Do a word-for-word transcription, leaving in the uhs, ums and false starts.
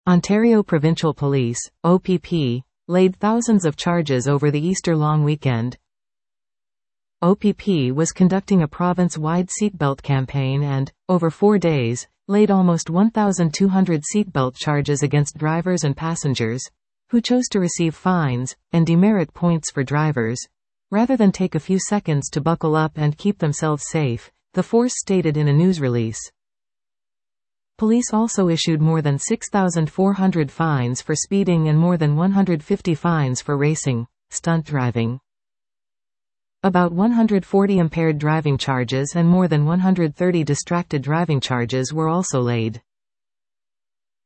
Ontario Provincial Police, O P P, laid thousands of charges over the Easter long weekend. O P P was conducting a province-wide seatbelt campaign and, over four days, laid almost one thousand two hundred seatbelt charges against drivers and passengers, who chose to receive fines and demerit points for drivers, rather than take a few seconds to buckle up and keep themselves safe, the force stated in a news release. Police also issued more than six thousand four hundred fines for speeding and more than one hundred fifty fines for racing, stunt driving. About one hundred forty impaired driving charges and more than one hundred thirty distracted driving charges were also laid.